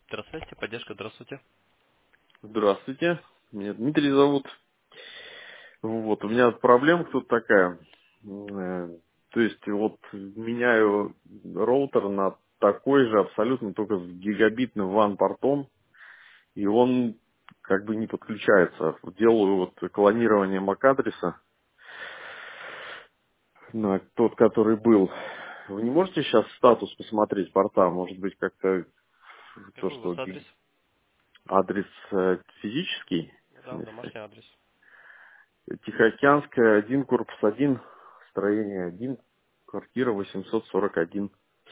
Здравствуйте, поддержка, здравствуйте. Здравствуйте, меня Дмитрий зовут. Вот, у меня проблема тут такая. То есть вот меняю роутер на такой же абсолютно, только с гигабитным WAN-портом, и он как бы не подключается. Делаю вот клонирование MAC-адреса на тот, который был. Вы не можете сейчас статус посмотреть порта? Может быть, как-то то, Какой у вас что адрес? адрес физический, в Да, смысле? домашний адрес. Тихоокеанская, 1, корпус 1, строение 1, квартира 841.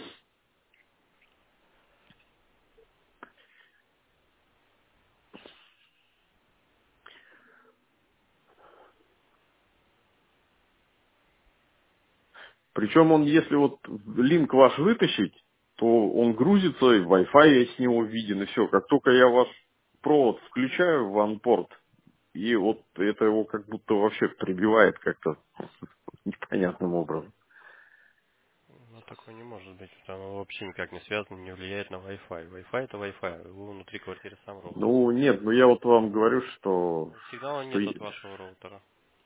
Причем он, если вот линк ваш вытащить, то он грузится, и Wi-Fi с него виден, и все. Как только я ваш провод включаю в OnePort, и вот это его как будто вообще прибивает как-то непонятным образом. Ну, такое не может быть. Оно вообще никак не связано, не влияет на Wi-Fi. Wi-Fi это Wi-Fi. Его внутри квартиры сам роутер. Ну, нет, ну я вот вам говорю, что, Сигнала что нет от е- вашего роутера.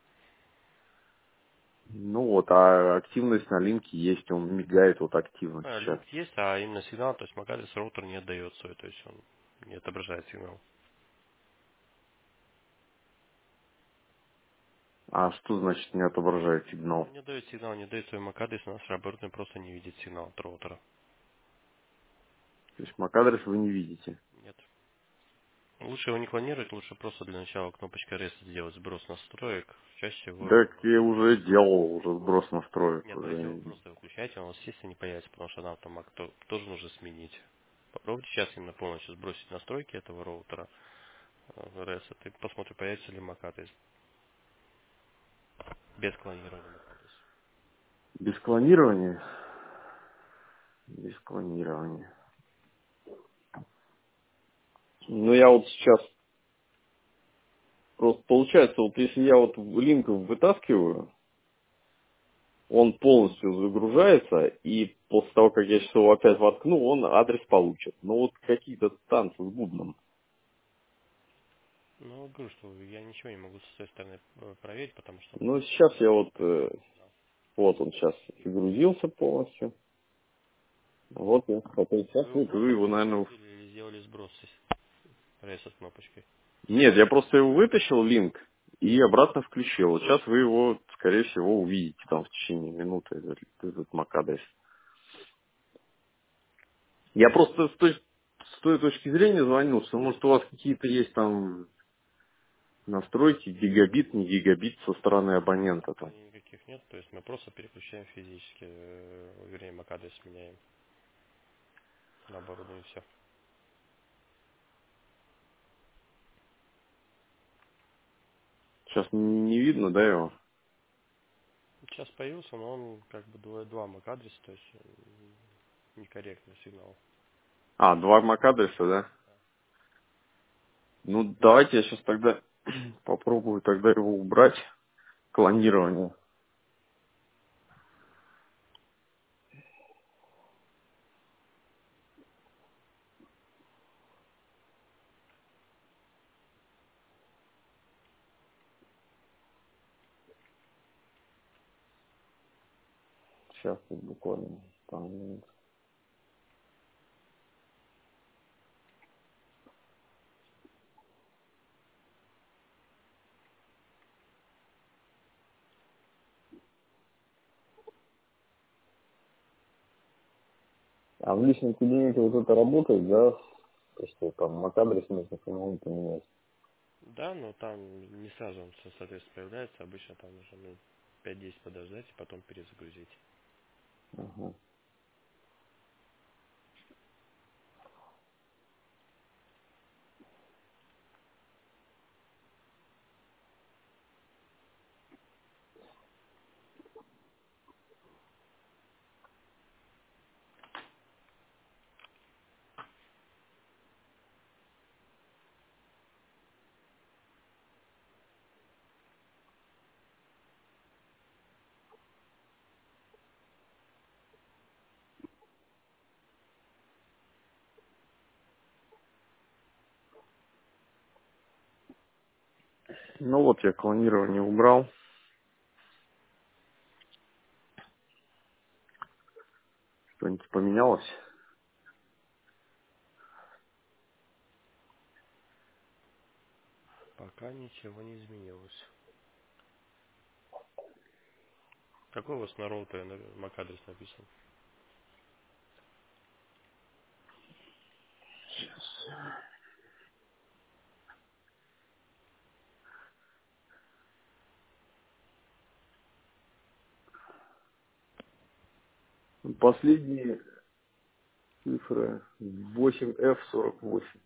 ну вот, а активность на линке есть, он мигает вот активно сейчас. Линк есть, а именно сигнал, то есть MAC-адрес роутер не отдает свой, то есть он не отображает сигнал. А что значит не отображает Ну, сигнал? не дает сигнал, не дает свой MAC-адрес, наш оборудование просто не видит сигнал от роутера. То есть MAC-адрес вы не видите. Нет. Лучше его не клонировать, лучше просто для начала кнопочкой REST сделать сброс настроек. Чаще всего Так я уже делал, уже сброс настроек. нет, но если вы Уже. просто выключаете, он у вас, естественно, не появится, потому что нам там тоже нужно сменить. Попробуйте сейчас именно полностью сбросить настройки этого роутера REST, и посмотрим, появится ли MAC-адрес без клонирования MAC-адреса. Без клонирования? Без клонирования. Ну я вот сейчас просто получается, вот если я вот линк вытаскиваю, он полностью загружается, и после того, как я сейчас его опять воткну, он адрес получит. Но вот какие-то танцы с бубном. Ну, говорю, что я ничего не могу с своей стороны проверить, потому что Ну сейчас я вот, появится сигнал. вот он сейчас загрузился полностью. Вот я хотел сейчас Вы его вот вы просто его, наверное, выключили или сделали сброс REST кнопочкой? нет, я просто его вытащил, линк, и обратно включил. Вот сейчас вы его, скорее всего, увидите там в течение минуты, этот MAC-адрес. Я просто с той точки зрения звонил, что может у вас какие-то есть там настройки, гигабит, не гигабит со стороны Нет, абонента там. никаких нет, то есть мы просто переключаем физически, вернее, MAC-адрес меняем на оборудование, все. Сейчас не видно, да, его? Сейчас появился, но он как бы два MAC-адреса, то есть некорректный сигнал. А, два MAC-адреса, да? Ну, давайте я сейчас тогда попробую тогда его убрать, клонирование. Сейчас буквально пару минут. А в личном кабинете вот это работает, да? То, что там MAC-адрес нужно самому поменять. Да, но там не сразу он, соответственно, появляется, обычно там нужно 5-10 подождать и потом перезагрузить. Ага. Ну вот я клонирование убрал. Что-нибудь поменялось? Пока ничего не изменилось. Какой у вас на роутере MAC-адрес написан? Последние цифры 8F48.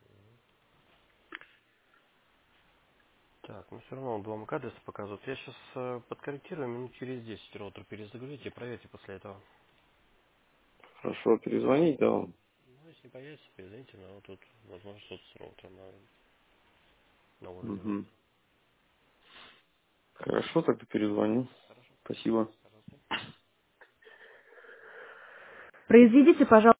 Так, ну все равно он два MAC-адреса показывает. Я сейчас подкорректирую, минут через 10 роутер перезагрузите и проверьте после этого. Хорошо, перезвонить, да вам? Ну, если не появится, перезвоните, но тут, возможно, что-то с роутером на уровне. Угу. Хорошо, тогда перезвоню. Хорошо, Спасибо. пожалуйста. Произведите, пожалуйста,